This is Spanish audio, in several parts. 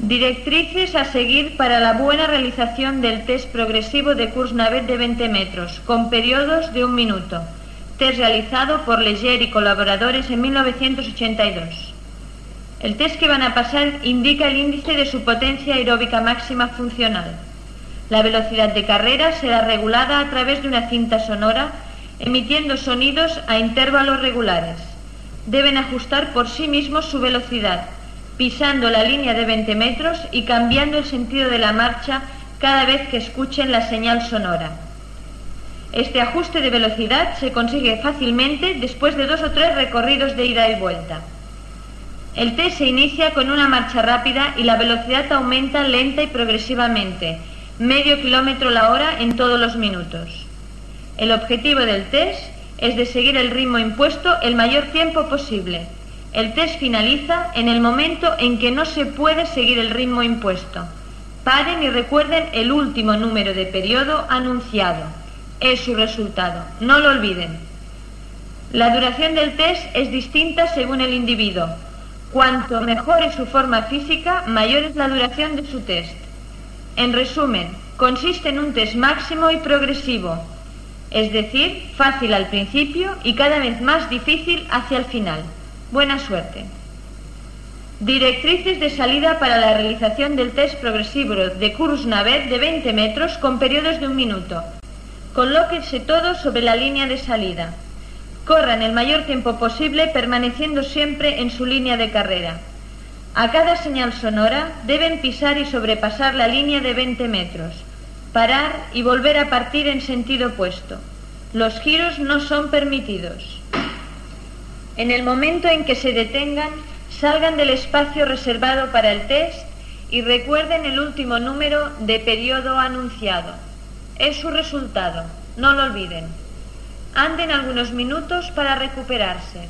Directrices a seguir para la buena realización del test progresivo de Kursnavet de 20 metros, con periodos de 1 minuto. Test realizado por Leger y colaboradores en 1982. El test que van a pasar indica el índice de su potencia aeróbica máxima funcional. La velocidad de carrera será regulada a través de una cinta sonora, emitiendo sonidos a intervalos regulares. Deben ajustar por sí mismos su velocidad, pisando la línea de 20 metros y cambiando el sentido de la marcha cada vez que escuchen la señal sonora. Este ajuste de velocidad se consigue fácilmente después de 2 o 3 recorridos de ida y vuelta. El test se inicia con una marcha rápida y la velocidad aumenta lenta y progresivamente, medio kilómetro la hora en todos los minutos. El objetivo del test es de seguir el ritmo impuesto el mayor tiempo posible. El test finaliza en el momento en que no se puede seguir el ritmo impuesto. Paren y recuerden el último número de periodo anunciado. Es su resultado, no lo olviden. La duración del test es distinta según el individuo. Cuanto mejor es su forma física, mayor es la duración de su test. En resumen, consiste en un test máximo y progresivo, es decir, fácil al principio y cada vez más difícil hacia el final. Buena suerte. Directrices de salida para la realización del test progresivo de Kursnavet de 20 metros con periodos de 1 minuto. Colóquense todos sobre la línea de salida. Corran el mayor tiempo posible permaneciendo siempre en su línea de carrera. A cada señal sonora deben pisar y sobrepasar la línea de 20 metros, parar y volver a partir en sentido opuesto. Los giros no son permitidos. En el momento en que se detengan, salgan del espacio reservado para el test y recuerden el último número de periodo anunciado. Es su resultado, no lo olviden. Anden algunos minutos para recuperarse.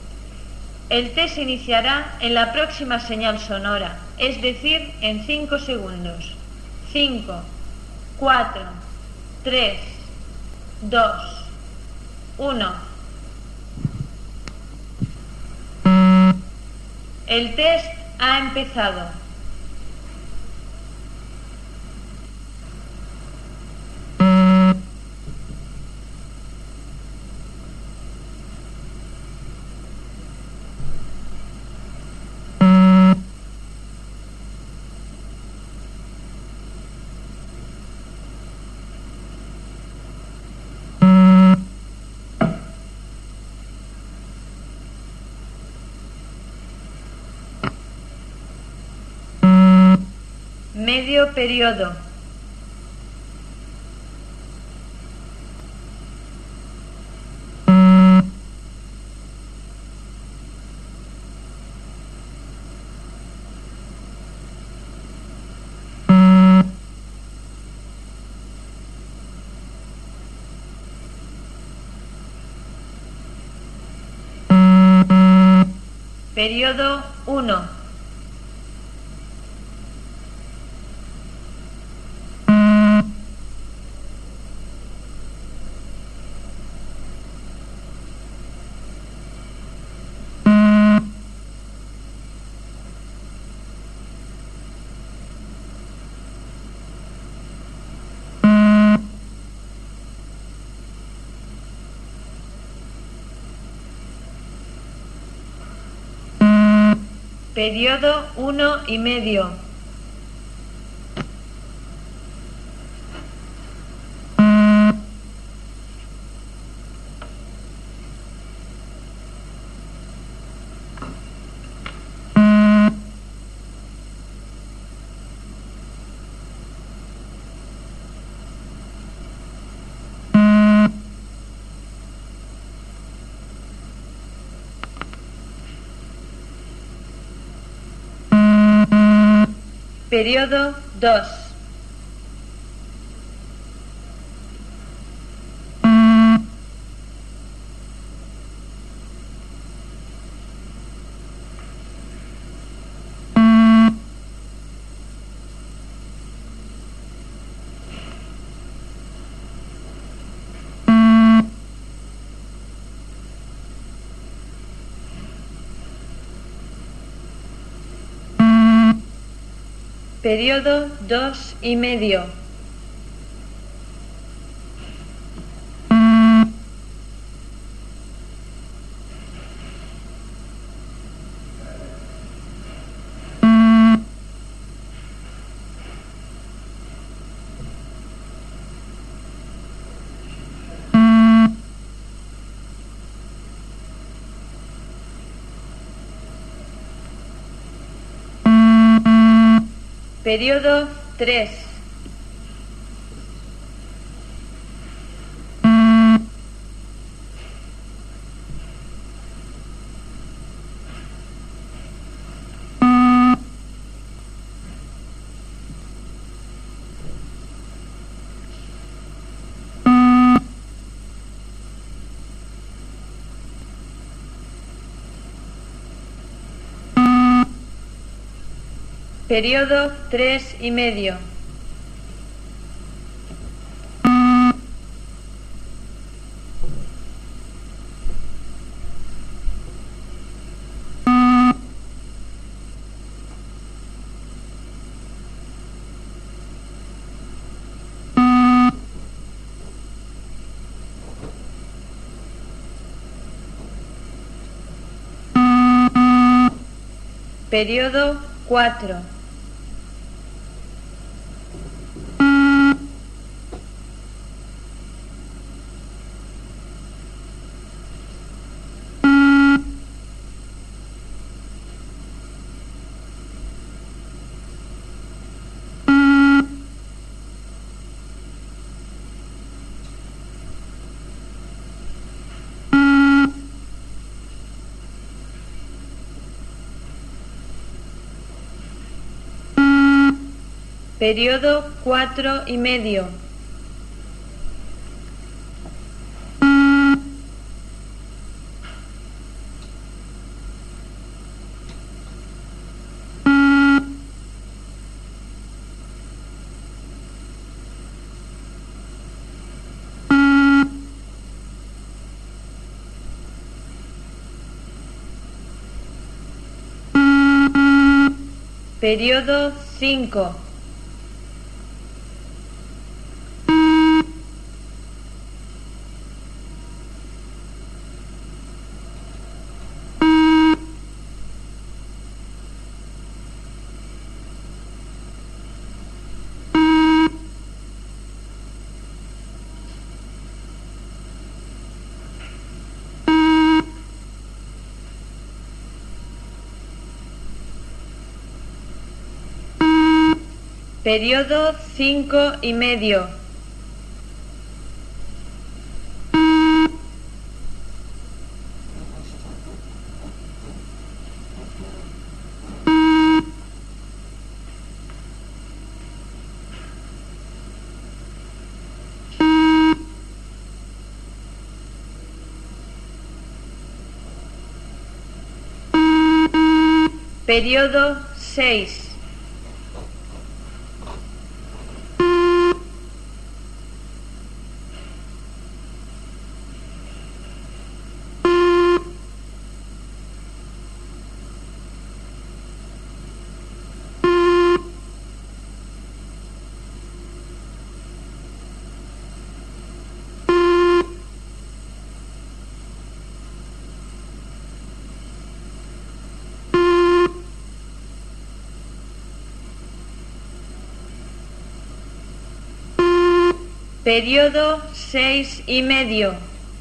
El test se iniciará en la próxima señal sonora, es decir, en 5 segundos. 5, 4, 3, 2, 1. El test ha empezado. Medio periodo. Periodo 1. Periodo 1,5. Periodo 2. Periodo 2,5. Periodo 3. Periodo 3,5. Periodo 4. Periodo 4,5. Periodo 5. Periodo 5,5. Periodo 6. Periodo 6,5.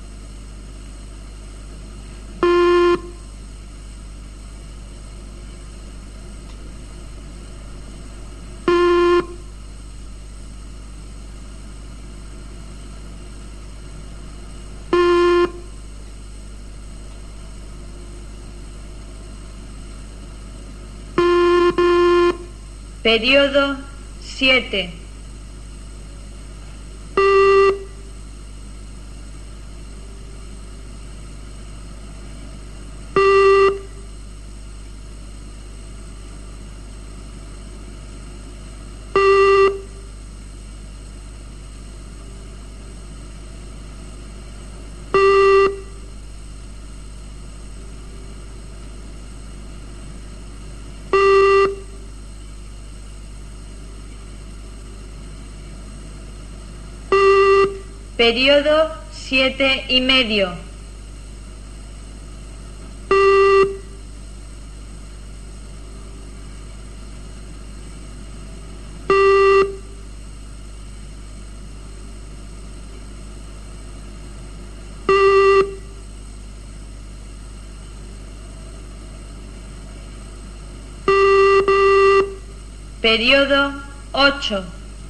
Periodo 7. Periodo 7,5. Periodo 8.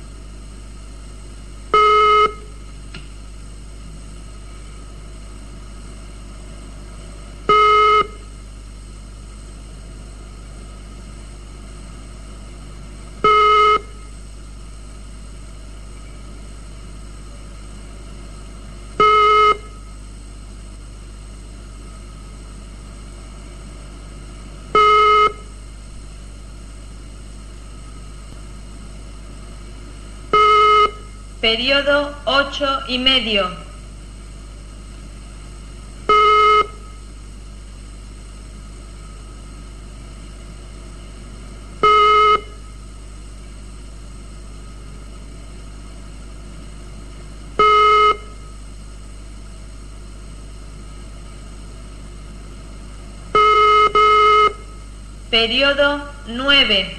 Periodo 8,5. Periodo 9.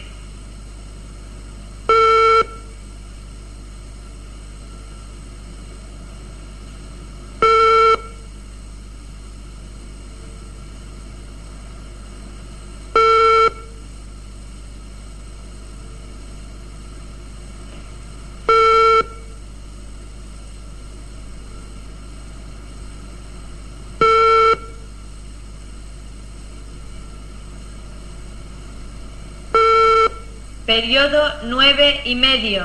Periodo 9,5.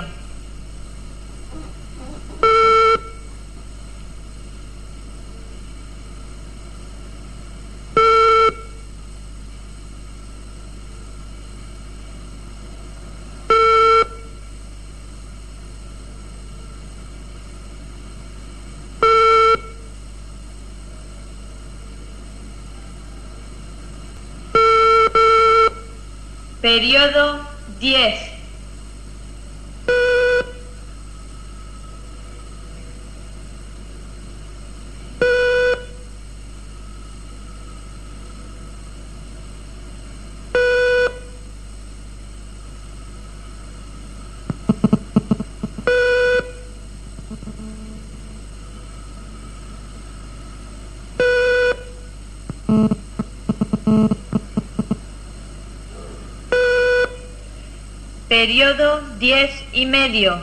Periodo 10. Periodo 10,5.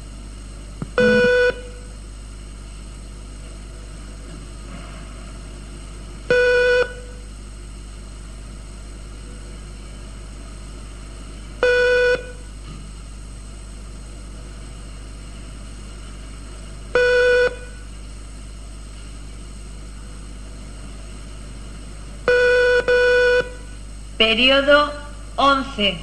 Periodo 11.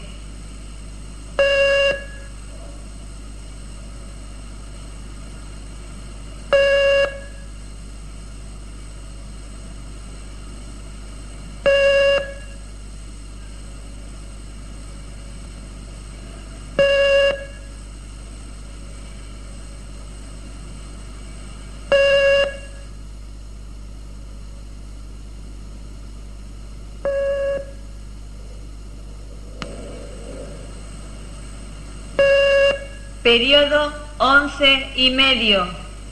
Periodo 11,5.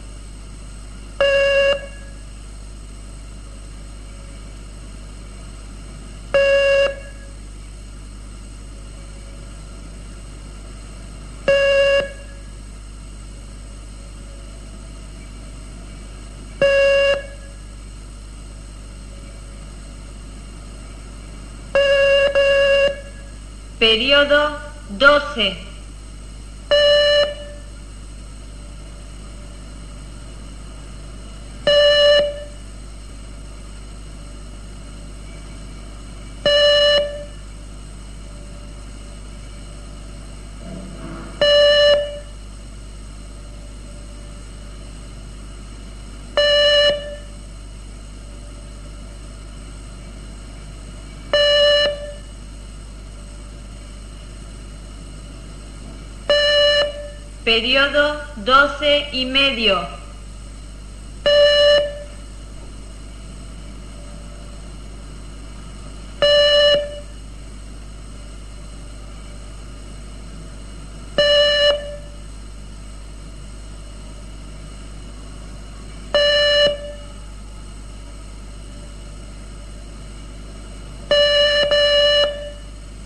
Periodo 12. Periodo 12,5.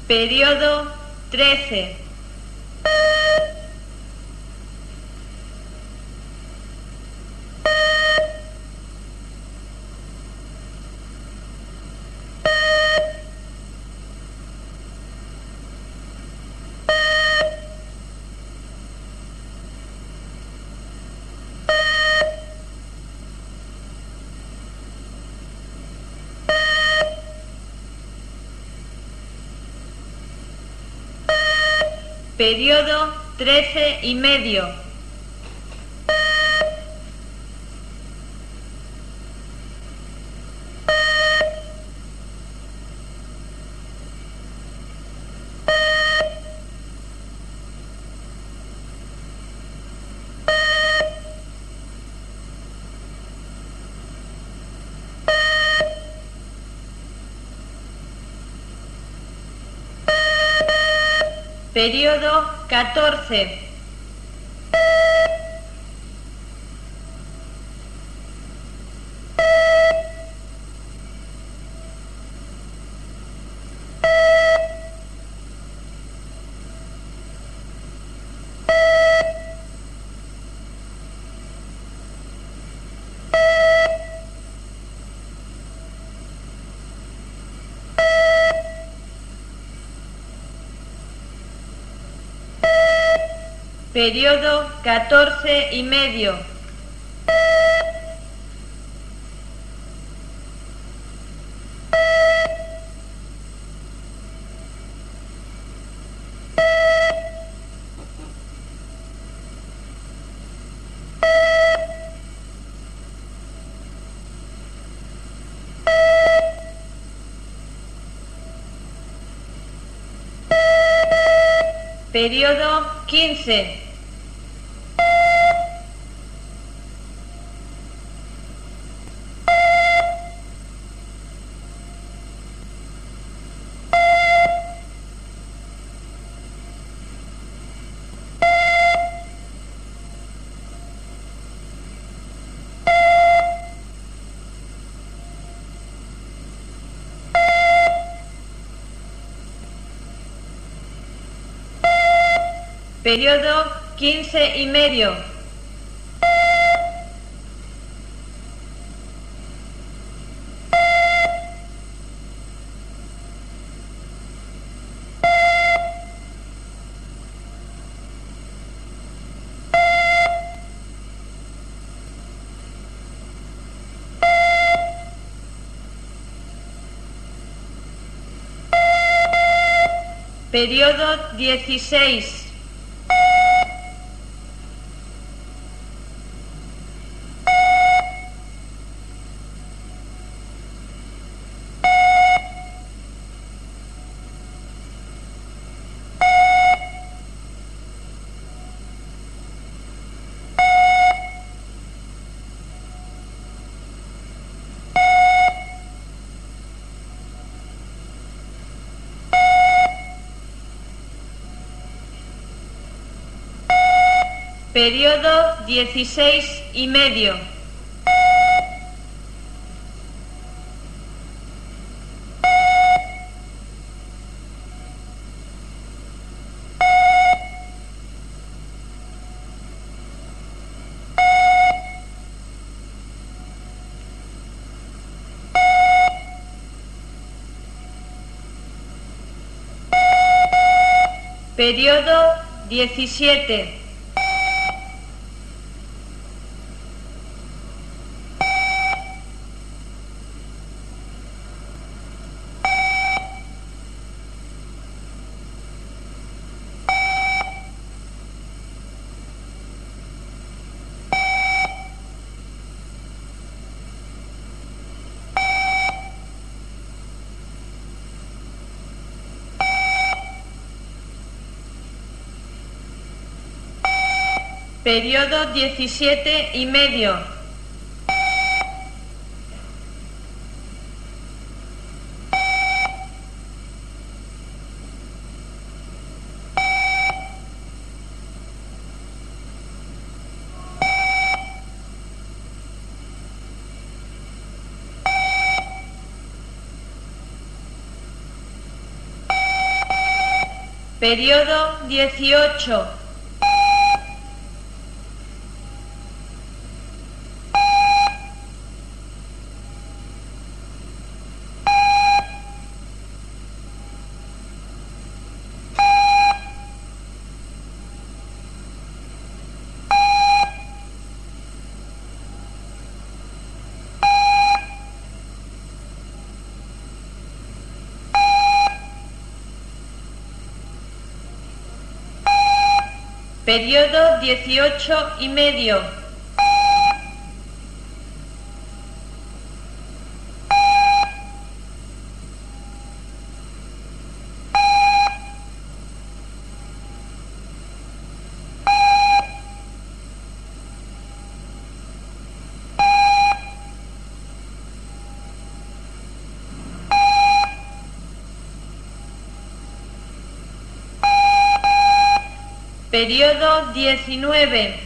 Periodo 13. Periodo 13:30. Periodo 14. Periodo 14:30. Periodo 15. Periodo 15:30. Periodo 16. Periodo 16:30. Periodo 17. Periodo 17:30. Periodo 18. Periodo 18:30. Periodo 19.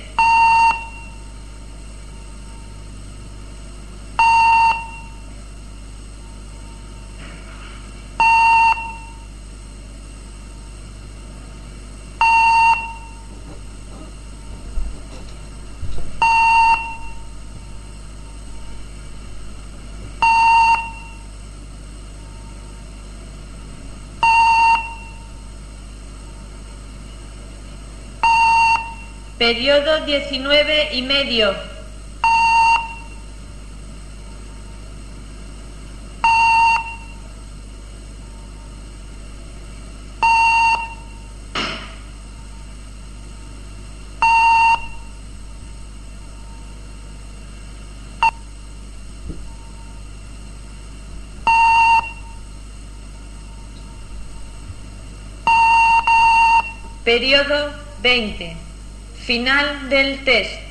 Periodo 19:30. Periodo 20. Final del test.